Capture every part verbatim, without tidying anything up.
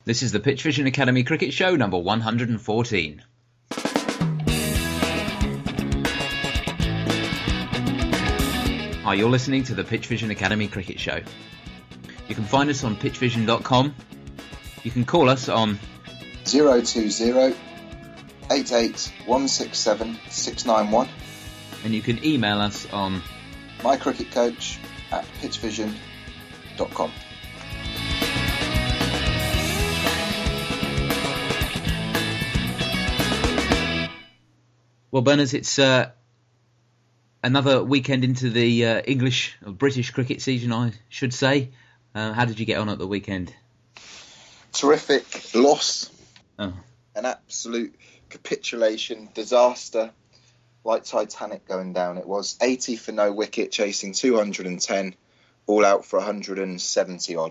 This is the Pitch Vision Academy Cricket Show, number one hundred fourteen. Hi, you're listening to the Pitch Vision Academy Cricket Show. You can find us on pitch vision dot com. You can call us on zero two zero, eight eight one six seven, six nine one. And you can email us on mycricketcoach at pitch vision dot com. Well, Berners, it's uh, another weekend into the uh, English or British cricket season, I should say. Uh, how did you get on at the weekend? Terrific loss. Oh. An absolute capitulation, disaster. Like Titanic going down, it was. eighty for no wicket, chasing two hundred ten, all out for one hundred seventy odd.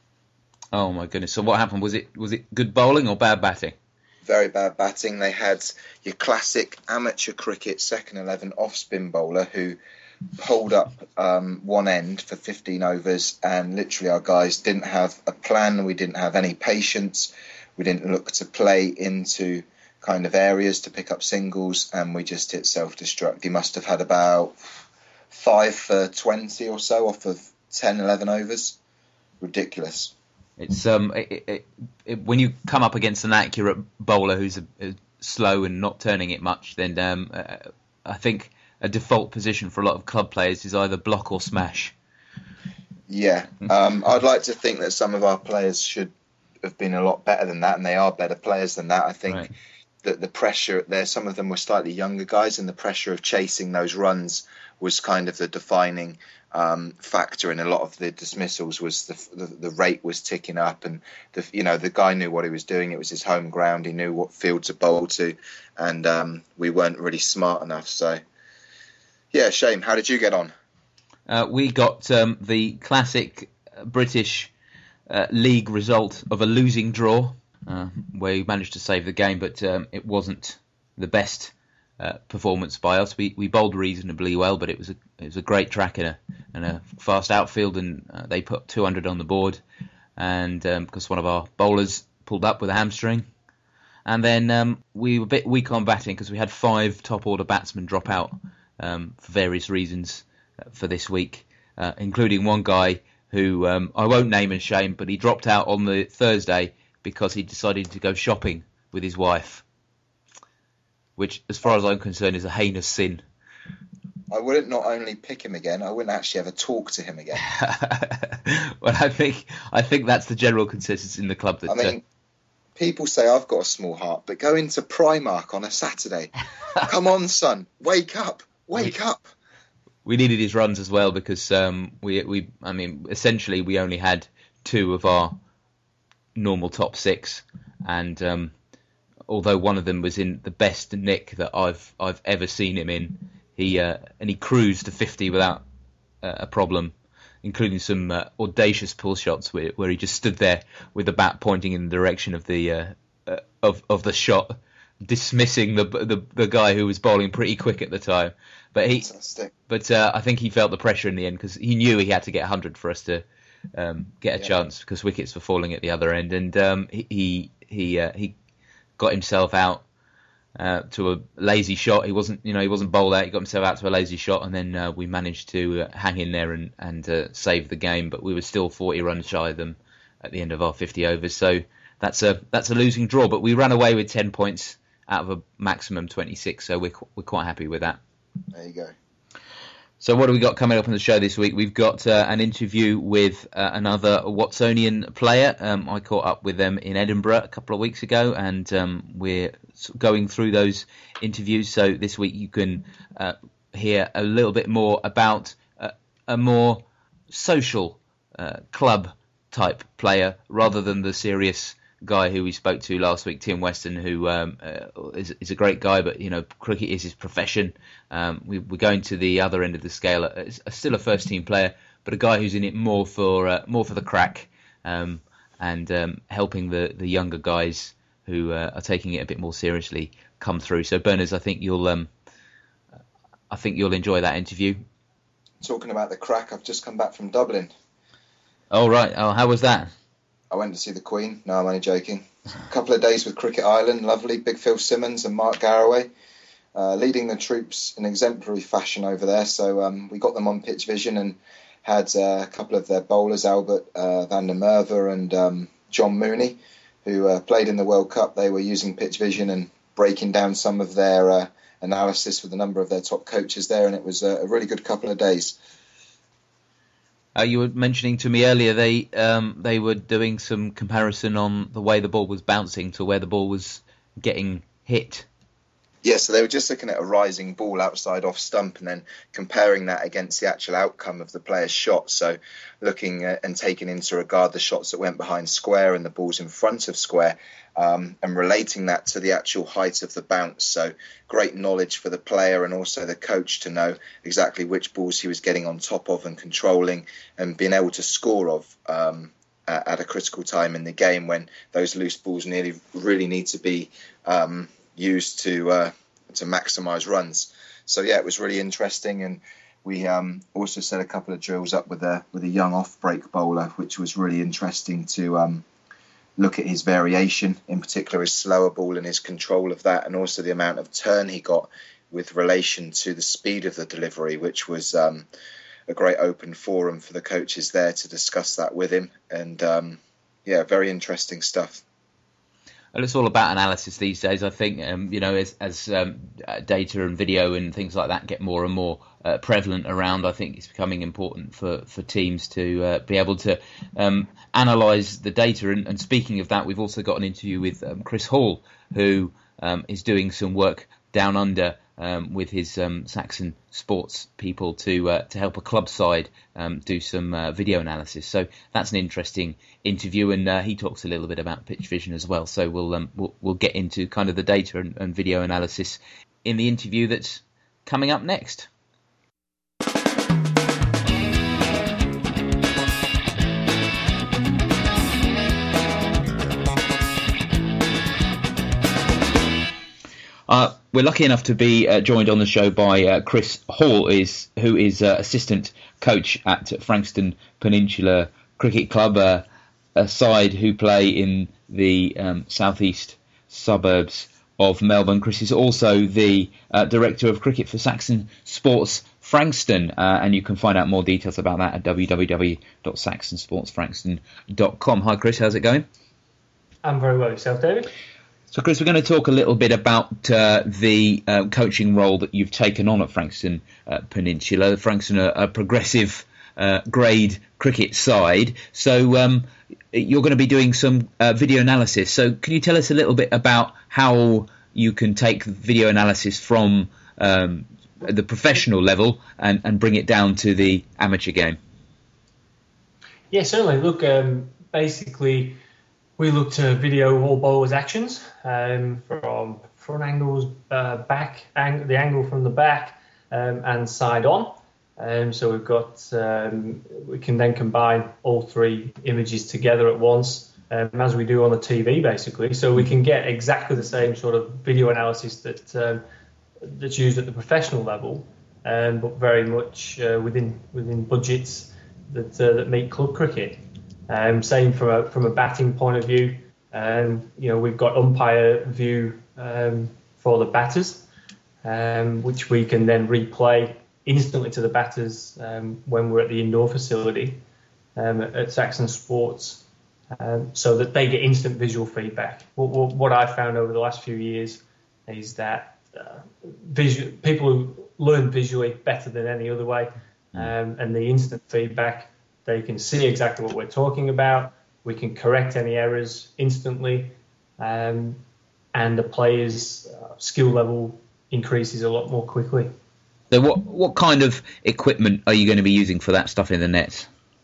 Oh my goodness! So what happened? Was it was it good bowling or bad batting? Very bad batting. They had your classic amateur cricket second eleven off-spin bowler who pulled up um, one end for fifteen overs, and literally our guys didn't have a plan. We didn't have any patience. We didn't look to play into kind of areas to pick up singles, and we just hit self-destruct. He must have had about five for twenty or so off of ten, eleven overs. Ridiculous. It's um, it, it, it, when you come up against an accurate bowler who's a, a slow and not turning it much, then um, uh, I think a default position for a lot of club players is either block or smash. Yeah, um, I'd like to think that some of our players should have been a lot better than that, and they are better players than that. I think right. that the pressure there, some of them were slightly younger guys, and the pressure of chasing those runs was kind of the defining um, factor in a lot of the dismissals. Was the, the the rate was ticking up, and the you know the guy knew what he was doing. It was his home ground. He knew what field to bowl to, and um, we weren't really smart enough. So yeah, shame. How did you get on? Uh, we got um, the classic British uh, league result of a losing draw, uh, where we managed to save the game, but um, it wasn't the best uh, performance by us. We we bowled reasonably well, but it was a it was a great track and a and a fast outfield, and uh, they put two hundred on the board, and um, because one of our bowlers pulled up with a hamstring, and then um, we were a bit weak on batting because we had five top order batsmen drop out um, for various reasons uh, for this week, uh, including one guy who um, I won't name and shame, but he dropped out on the Thursday because he decided to go shopping with his wife, which, as far as I'm concerned, is a heinous sin. I wouldn't not only pick him again, I wouldn't actually ever talk to him again. Well, I think I think that's the general consensus in the club. That I mean, uh, people say I've got a small heart, but go into Primark on a Saturday. Come on, son, wake up, wake we, up. We needed his runs as well because um, we we I mean, essentially we only had two of our normal top six, and um, although one of them was in the best nick that I've I've ever seen him in, he uh, and he cruised to fifty without uh, a problem, including some uh, audacious pull shots where, where he just stood there with the bat pointing in the direction of the uh, uh, of of the shot, dismissing the the the guy who was bowling pretty quick at the time. But he, Fantastic. but uh, I think he felt the pressure in the end because he knew he had to get one hundred for us to um, get a Yeah. chance because wickets were falling at the other end, and um, he he he, uh, he got himself out uh, to a lazy shot. He wasn't, you know, he wasn't bowled out. He got himself out to a lazy shot, and then uh, we managed to uh, hang in there and and uh, save the game. But we were still forty runs shy of them at the end of our fifty overs. So that's a that's a losing draw. But we ran away with ten points out of a maximum twenty-six. So we're we're quite happy with that. There you go. So what do we got coming up on the show this week? We've got uh, an interview with uh, another Watsonian player. Um, I caught up with them in Edinburgh a couple of weeks ago, and um, we're going through those interviews. So this week you can uh, hear a little bit more about uh, a more social uh, club type player rather than the serious guy who we spoke to last week, Tim Weston, who um, uh, is, is a great guy, but you know, cricket is his profession. Um, we, we're going to the other end of the scale. Uh, still a first team player, but a guy who's in it more for uh, more for the crack um, and um, helping the, the younger guys who uh, are taking it a bit more seriously come through. So, Berners, I think you'll um, I think you'll enjoy that interview. Talking about the crack, I've just come back from Dublin. Oh right. Oh, how was that? I went to see the Queen. No, I'm only joking. A couple of days with Cricket Island, lovely. Big Phil Simmons and Mark Garraway uh, leading the troops in exemplary fashion over there. So um, we got them on pitch vision and had uh, a couple of their bowlers, Albert uh, van der Merwe and um, John Mooney, who uh, played in the World Cup. They were using pitch vision and breaking down some of their uh, analysis with a number of their top coaches there, and it was a, a really good couple of days. Uh, you were mentioning to me earlier they um, they were doing some comparison on the way the ball was bouncing to where the ball was getting hit. Yeah, so they were just looking at a rising ball outside off stump and then comparing that against the actual outcome of the player's shot. So looking at and taking into regard the shots that went behind square and the balls in front of square, um, and relating that to the actual height of the bounce. So great knowledge for the player and also the coach to know exactly which balls he was getting on top of and controlling and being able to score of um, at a critical time in the game when those loose balls nearly really need to be um, used to uh, to maximise runs. So yeah, it was really interesting, and we um, also set a couple of drills up with a with a young off-break bowler, which was really interesting to um, look at his variation, in particular his slower ball and his control of that, and also the amount of turn he got with relation to the speed of the delivery, which was um, a great open forum for the coaches there to discuss that with him. And um, yeah, very interesting stuff. Well, it's all about analysis these days, I think. Um, you know, as, as um, data and video and things like that get more and more uh, prevalent around, I think it's becoming important for, for teams to uh, be able to um, analyse the data. And, and speaking of that, we've also got an interview with um, Chris Hall, who um, is doing some work down under um, with his um, Saxon Sports people to uh, to help a club side um, do some uh, video analysis. So that's an interesting interview, and uh, he talks a little bit about pitch vision as well. So we'll um, we'll, we'll get into kind of the data and, and video analysis in the interview that's coming up next. Uh, we're lucky enough to be uh, joined on the show by uh, Chris Hall, is who is uh, assistant coach at Frankston Peninsula Cricket Club, uh, a side who play in the um, southeast suburbs of Melbourne. Chris is also the uh, director of cricket for Saxon Sports Frankston, uh, and you can find out more details about that at w w w dot saxon sports frankston dot com. Hi Chris, how's it going? I'm very well. Yourself, David? So, Chris, we're going to talk a little bit about uh, the uh, coaching role that you've taken on at Frankston uh, Peninsula. Frankston are a progressive uh, grade cricket side. So um, you're going to be doing some uh, video analysis. So can you tell us a little bit about how you can take video analysis from um, the professional level and, and bring it down to the amateur game? Yeah, certainly. Look, um, basically... we look to video all bowlers' actions um, from front angles, uh, back, ang- the angle from the back, um, and side on. Um, so we've got, um, we can then combine all three images together at once, um, as we do on the T V, basically. So we can get exactly the same sort of video analysis that um, that's used at the professional level, um, but very much uh, within within budgets that uh, that meet club cricket. Um, same from a from a batting point of view. Um, you know, we've got umpire view um, for the batters, um, which we can then replay instantly to the batters um, when we're at the indoor facility um, at, at Saxon Sports, um, so that they get instant visual feedback. What, what, what I've found over the last few years is that uh, visual, people who learn visually better than any other way, um, and the instant feedback. They can see exactly what we're talking about. We can correct any errors instantly, um, and the player's uh, skill level increases a lot more quickly. So, what what kind of equipment are you going to be using for that stuff in the nets?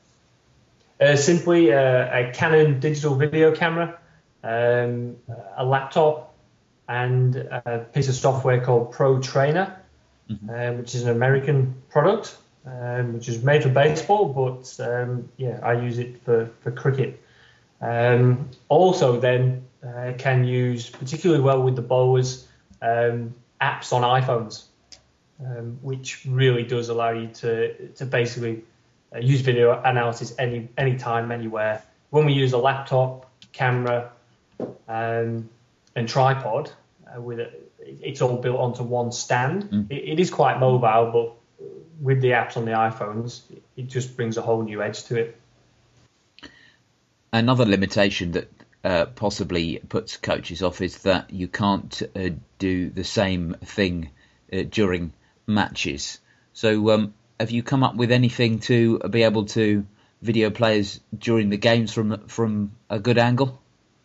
Uh, simply uh, a Canon digital video camera, um, a laptop, and a piece of software called Pro Trainer, mm-hmm. um, which is an American product. Um, which is made for baseball, but um, yeah, I use it for, for cricket. Um, also then uh, can use particularly well with the bowlers um, apps on iPhones, um, which really does allow you to to basically uh, use video analysis any anytime, anywhere, when we use a laptop, camera, um, and tripod, uh, with a, it's all built onto one stand. Mm. It, it is quite mobile, but with the apps on the iPhones, it just brings a whole new edge to it. Another limitation that uh, possibly puts coaches off is that you can't uh, do the same thing uh, during matches. So um, have you come up with anything to be able to video players during the games from from a good angle?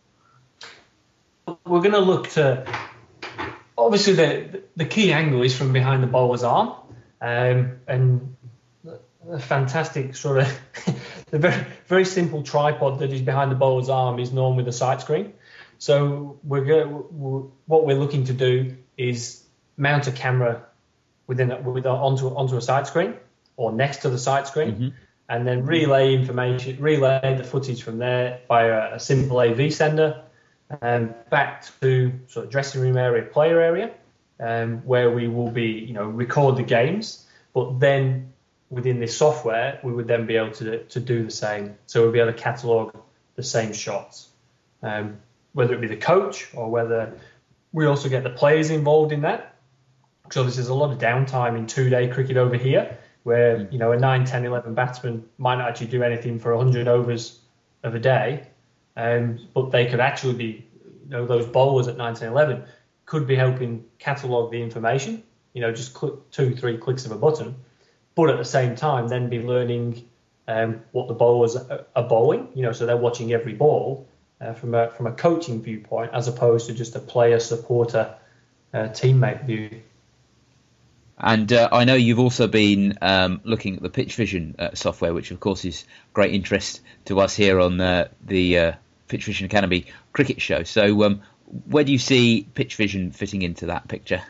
We're going to look to, obviously the the key angle is from behind the bowler's arm, um, and a fantastic sort of the very very simple tripod that is behind the bowler's arm is normally the sight screen. So we're, go, we're what we're looking to do is mount a camera within a, with a, onto onto a sight screen or next to the sight screen, mm-hmm. and then relay information, relay the footage from there via a simple A V sender, and back to sort of dressing room area, player area, um, where we will be, you know, record the games, but then within this software, we would then be able to to do the same. So we'll be able to catalogue the same shots, um, whether it be the coach or whether we also get the players involved in that. Because obviously there's a lot of downtime in two-day cricket over here, where you know a nine, ten, eleven batsman might not actually do anything for one hundred overs of a day, um, but they could actually be, you know, those bowlers at nine, ten, eleven could be helping catalogue the information, you know, just click two, three clicks of a button. But at the same time, then be learning um, what the bowlers are bowling, you know, so they're watching every ball uh, from a from a coaching viewpoint, as opposed to just a player, supporter, uh, teammate view. And uh, I know you've also been um, looking at the Pitch Vision uh, software, which of course is great interest to us here on uh, the uh, Pitch Vision Academy cricket show. So um, where do you see Pitch Vision fitting into that picture?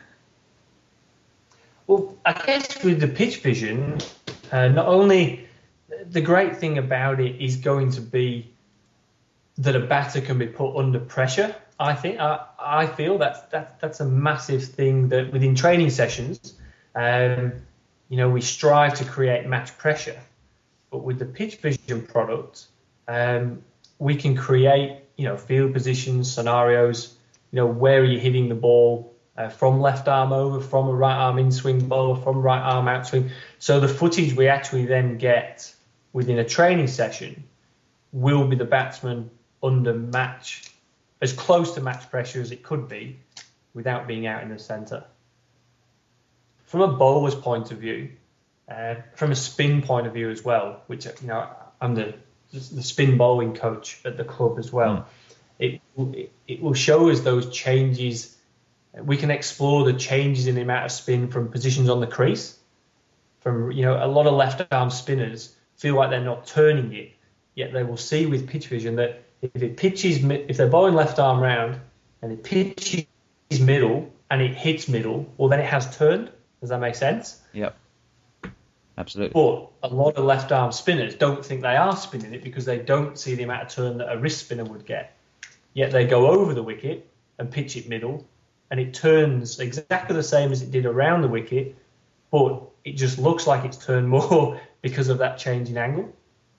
Well, I guess with the Pitch Vision, uh, not only the great thing about it is going to be that a batter can be put under pressure. I think I, I feel that's that, that's a massive thing that within training sessions, um, you know, we strive to create match pressure. But with the Pitch Vision product, um, we can create, you know, field positions, scenarios. You know, where are you hitting the ball? Uh, from left arm over, from a right arm in swing bowler, from right arm out swing. So the footage we actually then get within a training session will be the batsman under match, as close to match pressure as it could be without being out in the centre. From a bowler's point of view, uh, from a spin point of view as well, which, you know, I'm the, the spin bowling coach at the club as well, mm. it, it, it will show us those changes. We can explore the changes in the amount of spin from positions on the crease. From, you know, a lot of left arm spinners feel like they're not turning it, yet they will see with Pitch Vision that if it pitches, if they're bowling left arm round and it pitches middle and it hits middle, well then it has turned. Does that make sense? Yep. Absolutely. But a lot of left arm spinners don't think they are spinning it because they don't see the amount of turn that a wrist spinner would get. Yet they go over the wicket and pitch it middle, and it turns exactly the same as it did around the wicket, but it just looks like it's turned more because of that change in angle.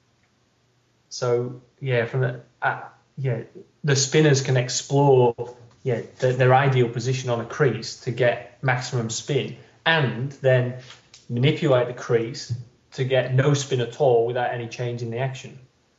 So yeah, from the uh, yeah, the spinners can explore yeah their, their ideal position on a crease to get maximum spin, and then manipulate the crease to get no spin at all without any change in the action.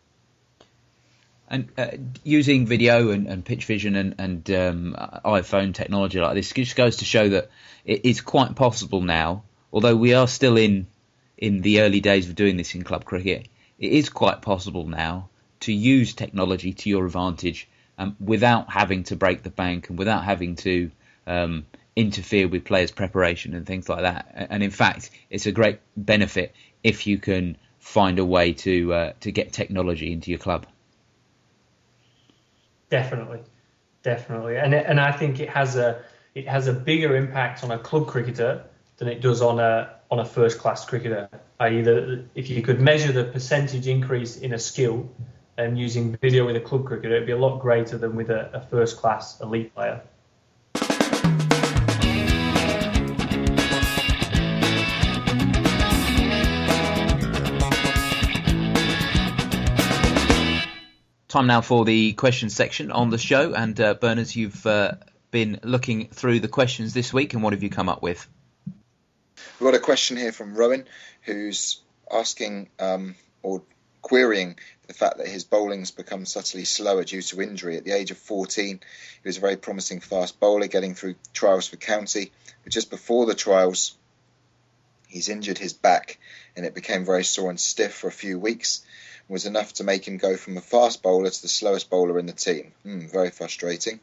And uh, using video and, and Pitch Vision and, and um, iPhone technology like this just goes to show that it is quite possible now, although we are still in in the early days of doing this in club cricket, it is quite possible now to use technology to your advantage um, without having to break the bank and without having to um, interfere with players' preparation and things like that. And in fact, it's a great benefit if you can find a way to uh, to get technology into your club. Definitely, definitely, and and I think it has a it has a bigger impact on a club cricketer than it does on a on a first class cricketer. that is, if you could measure the percentage increase in a skill and using video with a club cricketer, it'd be a lot greater than with a, a first class elite player. time now for the questions section on the show. And uh, Berners, you've uh, been looking through the questions this week, and what have you come up with? We've got a question here from Rowan, who's asking um, or querying the fact that his bowling's become subtly slower due to injury. At the age of fourteen, he was a very promising fast bowler, getting through trials for county. But just before the trials, he's injured his back, and it became very sore and stiff for a few weeks. It was enough to make him go from a fast bowler to the slowest bowler in the team. Hmm, very frustrating.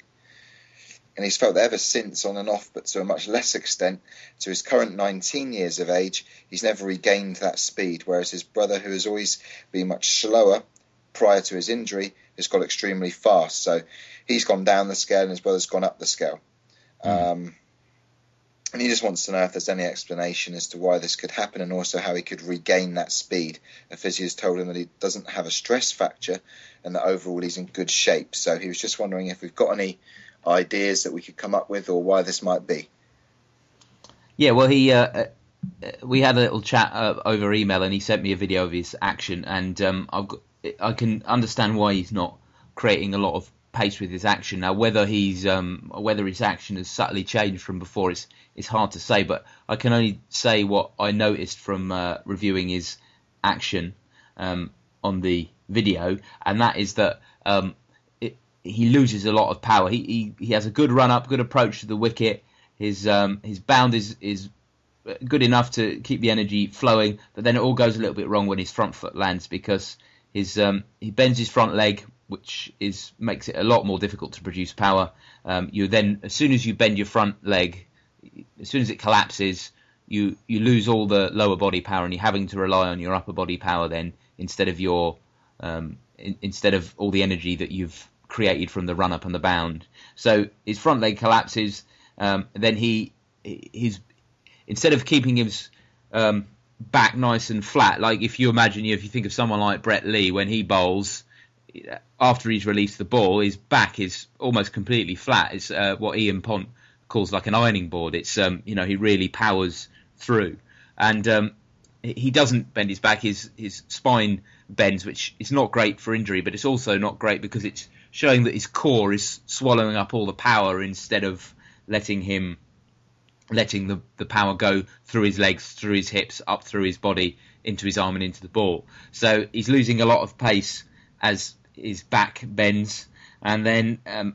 And he's felt that ever since, on and off, but to a much less extent, to his current nineteen years of age, he's never regained that speed, whereas his brother, who has always been much slower prior to his injury, has got extremely fast. So he's gone down the scale and his brother's gone up the scale. Mm. Um, and he just wants to know if there's any explanation as to why this could happen, and also how he could regain that speed. A physio has told him that he doesn't have a stress fracture and that overall he's in good shape. So he was just wondering if we've got any ideas that we could come up with, or why this might be. Yeah, well, he uh, we had a little chat uh, over email, and he sent me a video of his action, and um, I've got, I can understand why he's not creating a lot of pace with his action. Now, whether he's um, whether his action has subtly changed from before, it's it's hard to say. But I can only say what I noticed from uh, reviewing his action um, on the video, and that is that um, it, he loses a lot of power. He, he he has a good run up, good approach to the wicket. His um, his bound is is good enough to keep the energy flowing, but then it all goes a little bit wrong when his front foot lands, because his um, he bends his front leg, which is makes it a lot more difficult to produce power. Um, you then, as soon as you bend your front leg, as soon as it collapses, you you lose all the lower body power, and you're having to rely on your upper body power then, instead of your um, in, instead of all the energy that you've created from the run up and the bound. So his front leg collapses. Um, then he his instead of keeping his um, back nice and flat, like if you imagine, if you think of someone like Brett Lee, when he bowls, after he's released the ball, his back is almost completely flat. It's uh, what Ian Pont calls like an ironing board. It's um, you know, he really powers through, and um, he doesn't bend his back. His his spine bends, which is not great for injury, but it's also not great because it's showing that his core is swallowing up all the power instead of letting him letting the, the power go through his legs, through his hips, up through his body, into his arm and into the ball. So he's losing a lot of pace as his back bends, and then um,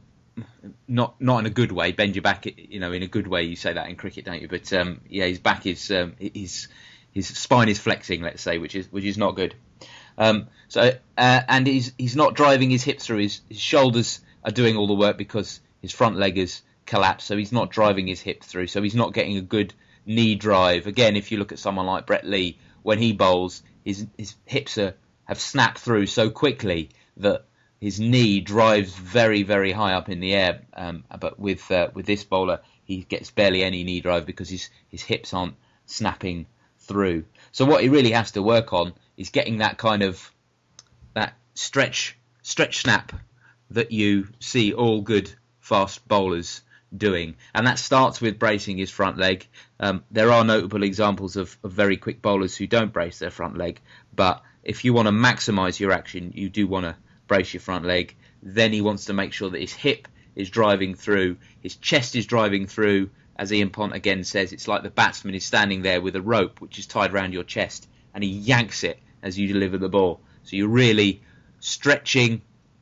not not in a good way. Bend your back, you know, in a good way. You say that in cricket, don't you? But um, yeah, his back is um, his his spine is flexing, let's say, which is which is not good. Um, so uh, and he's he's not driving his hips through. His his shoulders are doing all the work because his front leg is collapsed. So he's not driving his hip through. So he's not getting a good knee drive. Again, if you look at someone like Brett Lee, when he bowls, his his hips are have snapped through so quickly that his knee drives very, very high up in the air. Um, but with uh, with this bowler, he gets barely any knee drive because his his hips aren't snapping through. So what he really has to work on is getting that kind of that stretch stretch snap that you see all good fast bowlers doing, and that starts with bracing his front leg. Um, there are notable examples of, of very quick bowlers who don't brace their front leg, but if you want to maximise your action, you do want to brace your front leg. Then he wants to make sure that his hip is driving through, his chest is driving through. As Ian Pont again says, it's like the batsman is standing there with a rope which is tied around your chest, and he yanks it as you deliver the ball. So you're really stretching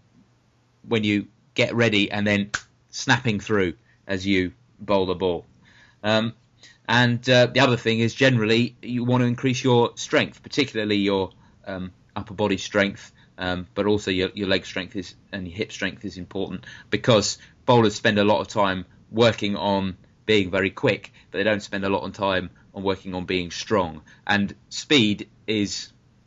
when you get ready and then snapping through as you bowl the ball. Um, and uh, the other thing is, generally you want to increase your strength, particularly your um, upper body strength, um, but also your, your leg strength is and your hip strength is important, because bowlers spend a lot of time working on being very quick, but they don't spend a lot of time on working on being strong. And speed is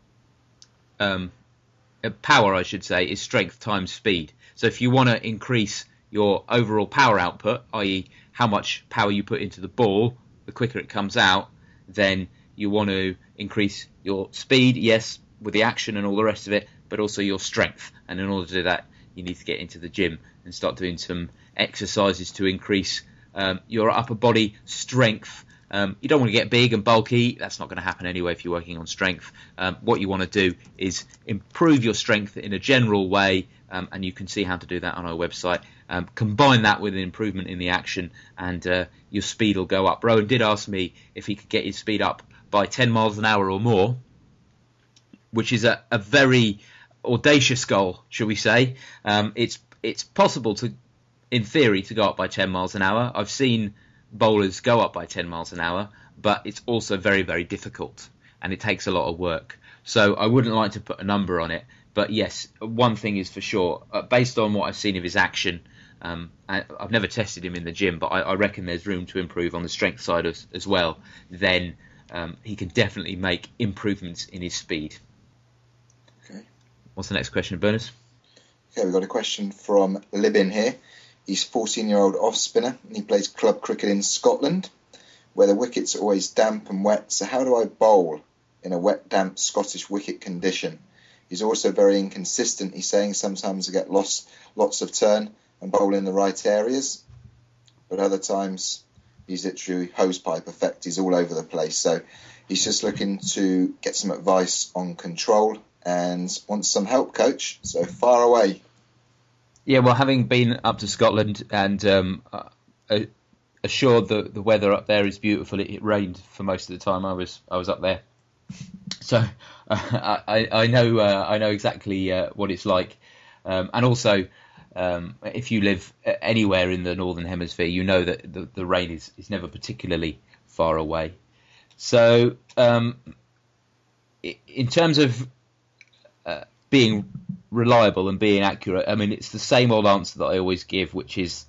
um, power, I should say, is strength times speed. So if you want to increase your overall power output, that is how much power you put into the ball, the quicker it comes out, then you want to increase your speed, yes, with the action and all the rest of it, but also your strength. And in order to do that, you need to get into the gym and start doing some exercises to increase um, your upper body strength. Um, you don't want to get big and bulky. That's not going to happen anyway if you're working on strength. Um, what you want to do is improve your strength in a general way um, and you can see how to do that on our website. Um, combine that with an improvement in the action, and uh, your speed will go up. Rowan did ask me if he could get his speed up by ten miles an hour or more, which is a, a very audacious goal, shall we say. Um, it's it's possible to, in theory, to go up by ten miles an hour. I've seen bowlers go up by ten miles an hour, but it's also very, very difficult, and it takes a lot of work. So I wouldn't like to put a number on it, but yes, one thing is for sure, uh, based on what I've seen of his action, um, I, I've never tested him in the gym, but I, I reckon there's room to improve on the strength side as, as well. Then um, he can definitely make improvements in his speed. Okay. What's the next question, Berners? Okay, we've got a question from Libin here. He's a fourteen-year-old off-spinner, and he plays club cricket in Scotland, where the wickets are always damp and wet. So how do I bowl in a wet, damp Scottish wicket condition? He's also very inconsistent. He's saying sometimes I get lost, lots of turn and bowl in the right areas, but other times he's literally hosepipe effect. He's all over the place. So he's just looking to get some advice on control and wants some help, coach. So far away. Yeah, well, having been up to Scotland and um, uh, assured that the weather up there is beautiful, it, it rained for most of the time I was I was up there. So uh, I, I know uh, I know exactly uh, what it's like, um, and also um, if you live anywhere in the Northern Hemisphere, you know that the, the rain is, is never particularly far away. So um, in terms of uh, being reliable and being accurate, I mean, it's the same old answer that I always give, which is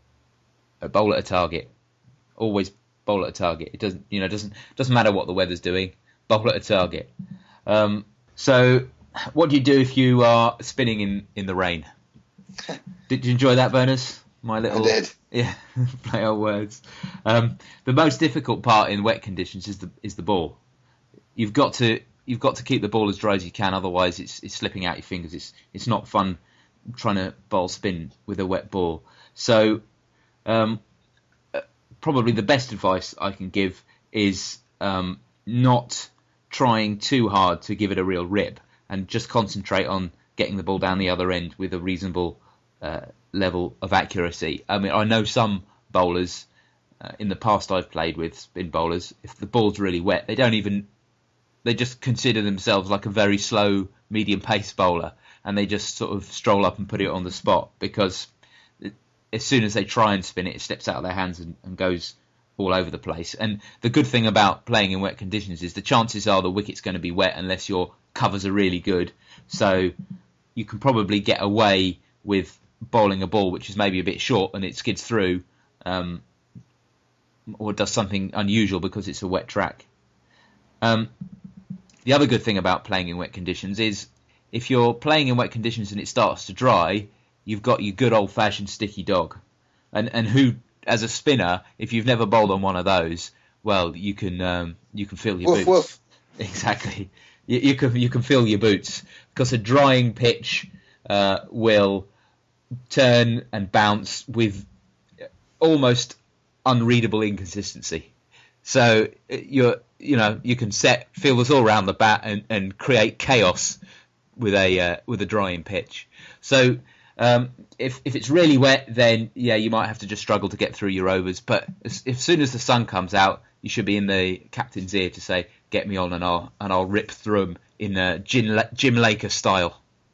a bowl at a target. Always bowl at a target. It doesn't, you know, doesn't doesn't matter what the weather's doing. Bowl at a target. Um, so, what do you do if you are spinning in, in the rain? Did you enjoy that, Berners? My little, I did. Yeah, play on words. Um, the most difficult part in wet conditions is the is the ball. You've got to you've got to keep the ball as dry as you can, otherwise it's it's slipping out your fingers. It's it's not fun trying to bowl spin with a wet ball. So, um, probably the best advice I can give is um, not trying too hard to give it a real rip, and just concentrate on getting the ball down the other end with a reasonable uh, level of accuracy. I mean, I know some bowlers uh, in the past I've played with, spin bowlers, if the ball's really wet, they don't even, they just consider themselves like a very slow, medium pace bowler, and they just sort of stroll up and put it on the spot, because it, as soon as they try and spin it, it slips out of their hands and, and goes all over the place. And the good thing about playing in wet conditions is the chances are the wicket's going to be wet unless your covers are really good. So you can probably get away with bowling a ball which is maybe a bit short and it skids through, um, or does something unusual because it's a wet track. Um, the other good thing about playing in wet conditions is if you're playing in wet conditions and it starts to dry, you've got your good old-fashioned sticky dog. And and who, as a spinner, if you've never bowled on one of those, well, you can um, you can feel your woof, boots. Woof. Exactly, you, you can you can feel your boots, because a drying pitch uh, will turn and bounce with almost unreadable inconsistency. So you're you know you can set fielders all around the bat and, and create chaos with a uh, with a drying pitch. So Um, if if it's really wet, then yeah, you might have to just struggle to get through your overs. But as, as soon as the sun comes out, you should be in the captain's ear to say, "Get me on," and I'll and I'll rip through them in uh, Jim Jim Laker style.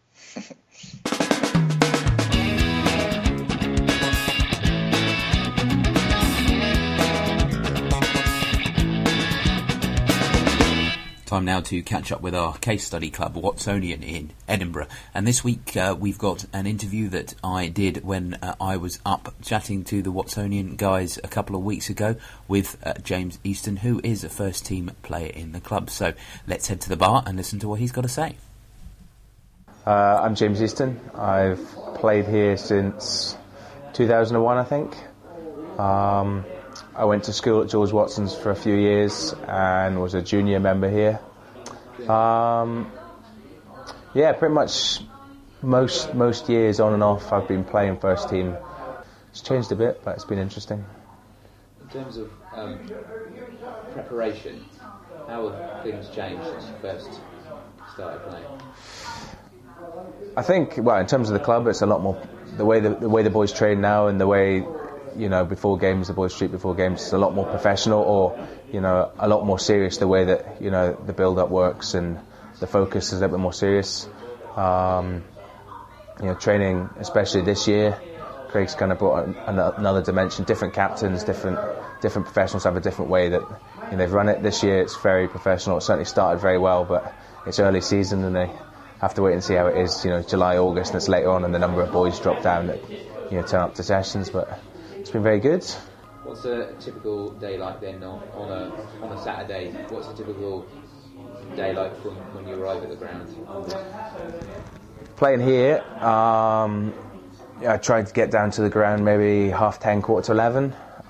Time now to catch up with our case study club, Watsonian, in Edinburgh. And this week uh, we've got an interview that I did when uh, I was up chatting to the Watsonian guys a couple of weeks ago with uh, James Easton, who is a first team player in the club. So let's head to the bar and listen to what he's got to say. Uh, I'm James Easton. I've played here since two thousand one, I think. Um, I went to school at George Watson's for a few years and was a junior member here. Um, yeah, pretty much most most years on and off I've been playing first team. It's changed a bit, but it's been interesting. In terms of um, preparation, how have things changed since you first started playing? I think, well, in terms of the club, it's a lot more the way the, the way the boys train now, and the way, you know, before games the boys treat before games is a lot more professional, or, you know, a lot more serious. The way that, you know, the build-up works and the focus is a little bit more serious. Um, you know, training, especially this year, Craig's kind of brought an, another dimension. Different captains, different different professionals have a different way that, you know, they've run it. This year it's very professional. It certainly started very well, but it's early season and they have to wait and see how it is, you know, July, August, and it's later on, and the number of boys drop down that, you know, turn up to sessions. But it's been very good. What's a typical day like then on, on a on a Saturday? What's a typical day like when, when you arrive at the ground? Playing here, um, yeah, I tried to get down to the ground maybe half ten, quarter to eleven.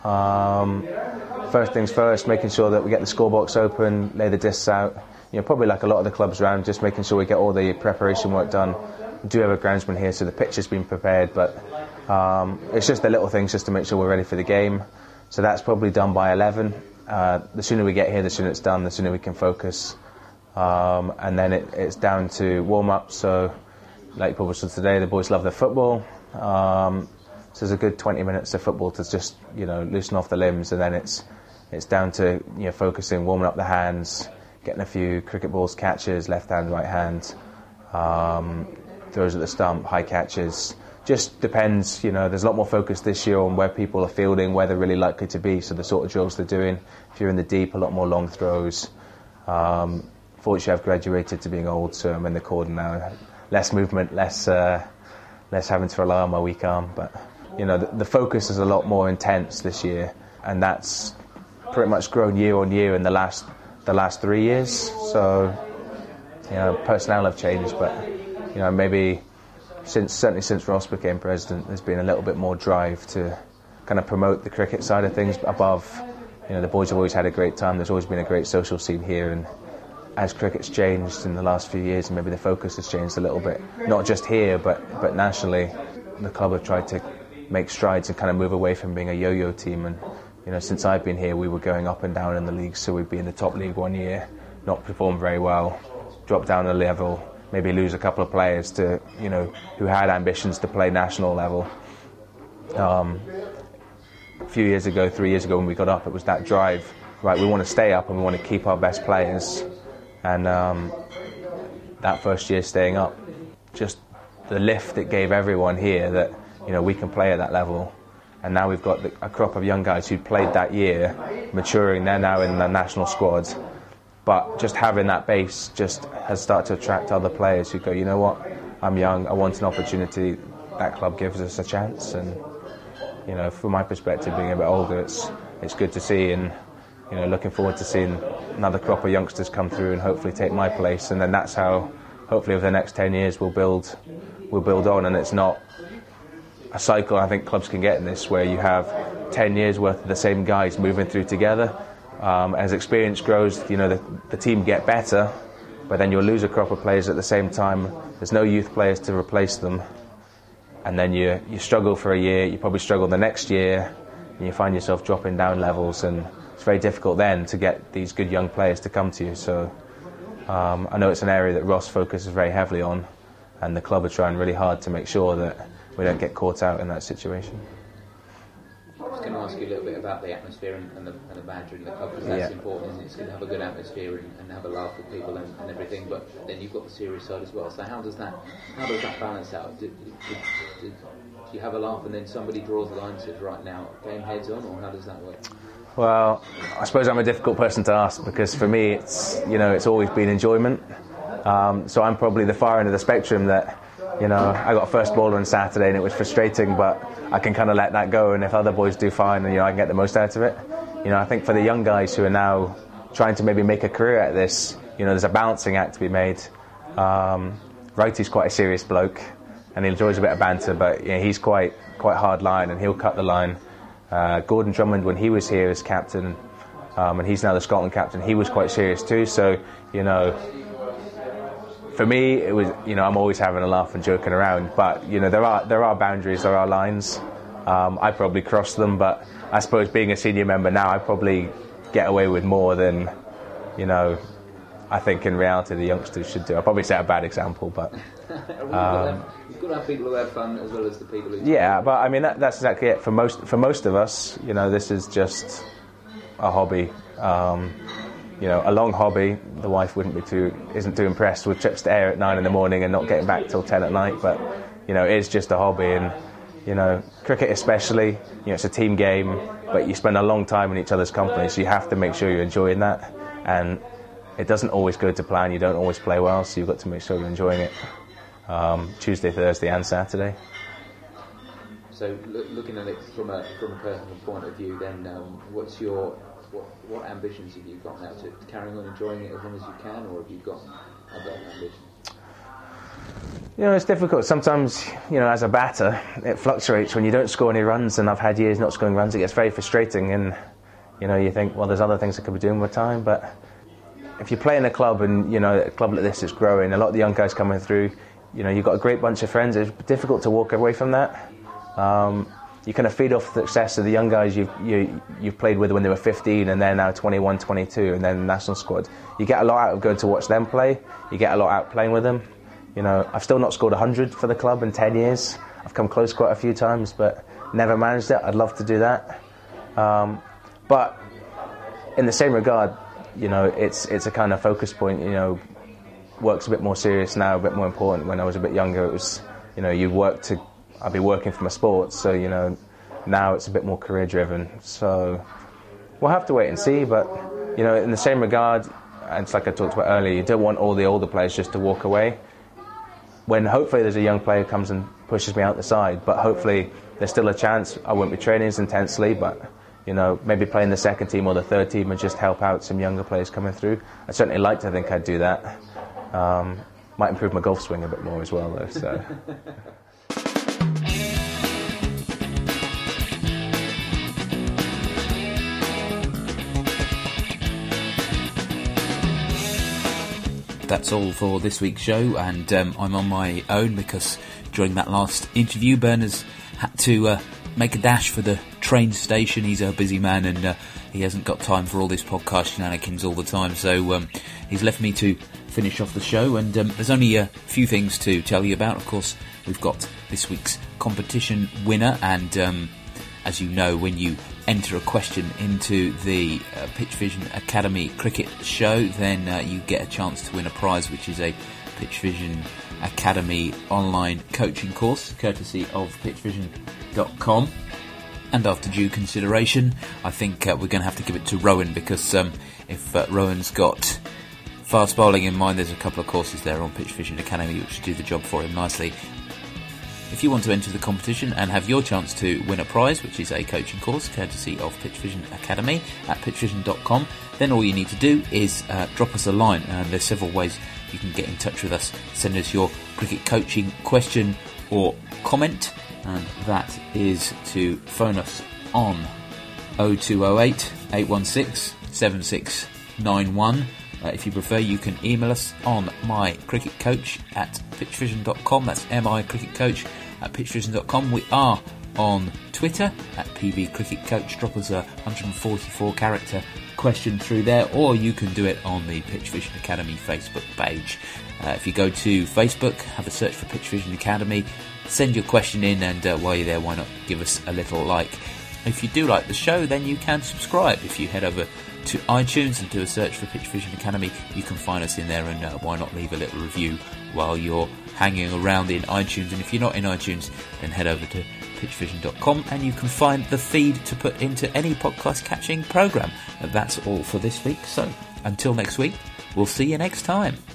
Um, first things first, making sure that we get the scorebox open, lay the discs out. You know, probably like a lot of the clubs around, just making sure we get all the preparation work done. We do have a groundsman here, so the pitch has been prepared, but um, it's just the little things just to make sure we're ready for the game. So that's probably done by eleven. Uh, the sooner we get here, the sooner it's done, the sooner we can focus. Um, and then it, it's down to warm-up. So, like Paul said today, the boys love their football. Um, so there's a good twenty minutes of football to just, you know, loosen off the limbs, and then it's it's down to, you know, focusing, warming up the hands, getting a few cricket balls catches, left hand, right hand, um, throws at the stump, high catches. Just depends, you know, there's a lot more focus this year on where people are fielding, where they're really likely to be, so the sort of drills they're doing. If you're in the deep, a lot more long throws. Um, fortunately, I've graduated to being old, so I'm in the cordon now. Less movement, less uh, less having to rely on my weak arm. But, you know, the, the focus is a lot more intense this year, and that's pretty much grown year on year in the last the last three years. So, you know, personnel have changed, but, you know, maybe since certainly since Ross became president, there's been a little bit more drive to kind of promote the cricket side of things above. You know, the boys have always had a great time. There's always been a great social scene here, and as cricket's changed in the last few years, and maybe the focus has changed a little bit, not just here but but nationally, the club have tried to make strides and kind of move away from being a yo-yo team. And, you know, since I've been here, we were going up and down in the league. So we'd be in the top league one year, not perform very well, drop down a level, maybe lose a couple of players to, you know, who had ambitions to play national level. Um, a few years ago, three years ago when we got up, it was that drive, right, we want to stay up and we want to keep our best players. And um, that first year staying up, just the lift it gave everyone here that, you know, we can play at that level. And now we've got the, a crop of young guys who played that year, maturing, they're now in the national squad. But just having that base just has started to attract other players who go, you know what, I'm young, I want an opportunity. That club gives us a chance. And, you know, from my perspective, being a bit older, it's it's good to see, and, you know, looking forward to seeing another crop of youngsters come through and hopefully take my place. And then that's how, hopefully, over the next ten years, we'll build we'll build on. And it's not a cycle I think clubs can get in this, where you have ten years worth of the same guys moving through together. Um, as experience grows, you know, the, the team get better, but then you'll lose a crop of players at the same time. There's no youth players to replace them, and then you you struggle for a year, you probably struggle the next year, and you find yourself dropping down levels, and it's very difficult then to get these good young players to come to you. So um, I know it's an area that Ross focuses very heavily on, and the club are trying really hard to make sure that we don't get caught out in that situation. I was going to ask you a little bit about the atmosphere and, and, the, and the banter in the club, because that's yeah. important, isn't it? It's going to have a good atmosphere and, and have a laugh with people and, and everything, but then you've got the serious side as well. So how does that how does that balance out? Do, do, do, do you have a laugh and then somebody draws the line and says, right now, game heads on, or how does that work? Well, I suppose I'm a difficult person to ask, because for me, it's, you know, it's always been enjoyment. Um, so I'm probably the far end of the spectrum that, you know, I got a first ball on Saturday and it was frustrating, but I can kind of let that go, and if other boys do fine, then, you know, I can get the most out of it. You know, I think for the young guys who are now trying to maybe make a career out of this, you know, there's a balancing act to be made. Um, Wrighty's quite a serious bloke, and he enjoys a bit of banter, but, you know, he's quite quite hard line, and he'll cut the line. Uh, Gordon Drummond, when he was here as captain, um, and he's now the Scotland captain, he was quite serious too. So, you know, for me, it was, you know, I'm always having a laugh and joking around, but, you know, there are there are boundaries, there are lines. Um, I probably cross them, but I suppose being a senior member now, I probably get away with more than, you know, I think in reality the youngsters should do. I'll probably set a bad example, but um, you've, got have, you've got to have people who have fun as well as the people who. Yeah, but I mean that, that's exactly it for most for most of us. You know, this is just a hobby. Um, you know, a long hobby. The wife wouldn't be too isn't too impressed with trips to Ayr at nine in the morning and not getting back till ten at night. But you know, it is just a hobby, and you know, cricket especially. You know, it's a team game, but you spend a long time in each other's company, so you have to make sure you're enjoying that. And it doesn't always go to plan. You don't always play well, so you've got to make sure you're enjoying it. Um, Tuesday, Thursday, and Saturday. So, look, looking at it from a from a personal point of view, then um, what's your what what ambitions have you got now? To carry on enjoying it as long as you can, or have you got other ambitions? You know, it's difficult. Sometimes, you know, as a batter, it fluctuates. When you don't score any runs, and I've had years not scoring runs, it gets very frustrating. And you know, you think, well, there's other things I could be doing with time, but if you play in a club and, you know, a club like this is growing, a lot of the young guys coming through, you know, you've got a great bunch of friends. It's difficult to walk away from that. Um, you kind of feed off the success of the young guys you've, you, you've played with when they were fifteen and they're now twenty-one, twenty-two, and then the national squad. You get a lot out of going to watch them play. You get a lot out playing with them. You know, I've still not scored one hundred for the club in ten years. I've come close quite a few times, but never managed it. I'd love to do that. Um, but in the same regard, you know, it's it's a kind of focus point. You know, work's a bit more serious now, a bit more important. When I was a bit younger, it was, you know, you work to, I'd be working for my sports, so, you know, now it's a bit more career driven. So we'll have to wait and see, but, you know, in the same regard, it's like I talked about earlier, you don't want all the older players just to walk away. When hopefully there's a young player who comes and pushes me out the side, but hopefully there's still a chance. I won't be training as intensely, but, you know, maybe playing the second team or the third team and just help out some younger players coming through. I'd certainly like to think I'd do that. Um, might improve my golf swing a bit more as well, though. So. That's all for this week's show, and um, I'm on my own because during that last interview, Bernard's had to uh, make a dash for the train station. He's a busy man, and uh, he hasn't got time for all this podcast shenanigans all the time, so um, he's left me to finish off the show, and um, there's only a few things to tell you about. Of course, we've got this week's competition winner, and um, as you know, when you enter a question into the uh, Pitch Vision Academy cricket show, then uh, you get a chance to win a prize, which is a Pitch Vision Academy online coaching course, courtesy of pitch vision dot com. And after due consideration, I think uh, we're going to have to give it to Rowan, because um, if uh, Rowan's got fast bowling in mind, there's a couple of courses there on Pitch Vision Academy which do the job for him nicely. If you want to enter the competition and have your chance to win a prize, which is a coaching course courtesy of Pitch Vision Academy at pitch vision dot com, then all you need to do is uh, drop us a line. And there's several ways you can get in touch with us. Send us your cricket coaching question or comment, and that is to phone us on oh two oh eight, eight one six, seven six nine one. Uh, if you prefer, you can email us on mycricketcoach at pitch vision dot com. That's mycricketcoach at pitch vision dot com. We are on Twitter at P V Cricket Coach. Drop us a one hundred forty-four character question through there, or you can do it on the Pitch Vision Academy Facebook page. Uh, if you go to Facebook, have a search for Pitch Vision Academy, send your question in, and uh, while you're there, why not give us a little like. If you do like the show, then you can subscribe. If you head over to iTunes and do a search for Pitch Vision Academy, you can find us in there, and uh, why not leave a little review while you're hanging around in iTunes. And if you're not in iTunes, then head over to pitch vision dot com and you can find the feed to put into any podcast catching program. And that's all for this week, so until next week, we'll see you next time.